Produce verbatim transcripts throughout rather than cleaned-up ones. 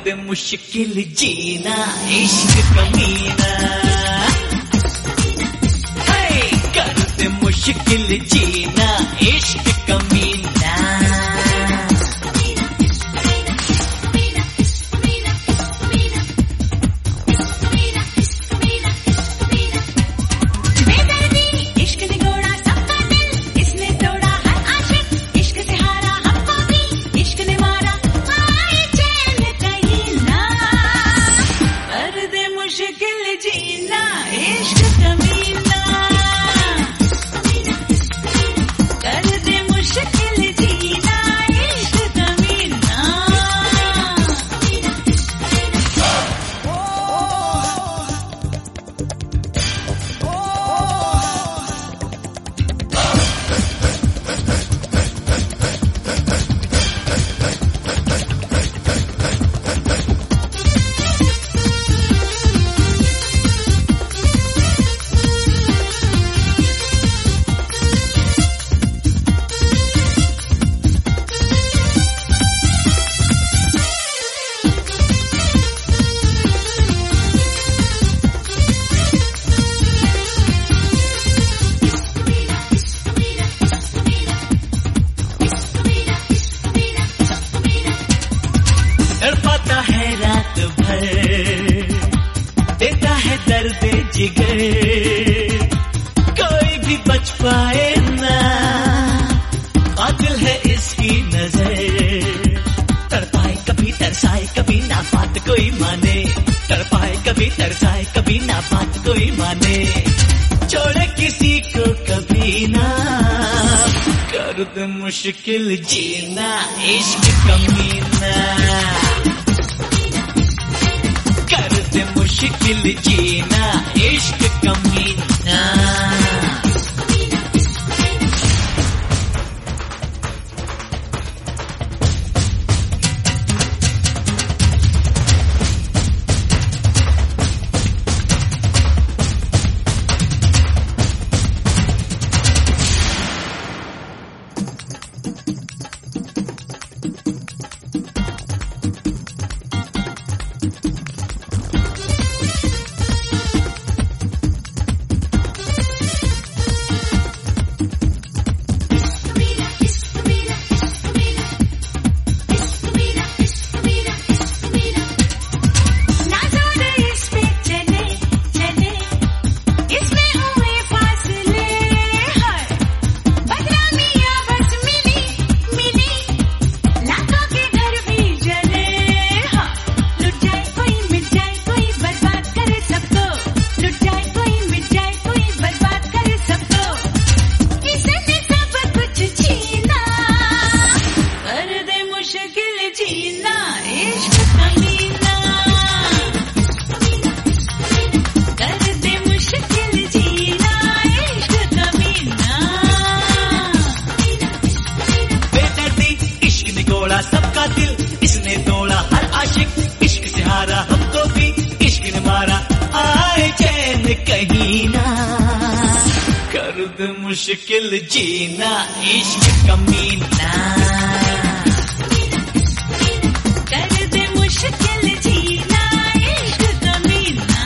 दे मुश्किल जीना इश्क कमीना, कर दे मुश्किल जीना इश्क कमीना। तड़पाता है रात भर, देता है दर्द जिगर, कोई भी बच पाए ना, कातिल है इसकी नजर। तड़पाए कभी तरसाए कभी ना बात कोई माने, तड़पाए कभी तरसाए कभी ना बात कोई माने, छोड़े किसी को कभी ना, कर दे मुश्किल जीना इश्क कमीना, कर दे मुश्किल जीना इश्क कमीना। सबका दिल इसने तोड़ा हर आशिक, इश्क से हारा हमको भी इश्क ने मारा, आए चैन कहीं ना, कर दे मुश्किल जीना इश्क कमीना, कर दे मुश्किल जीना इश्क कमीना।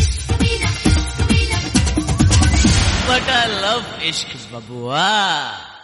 But I love Ishq Babua.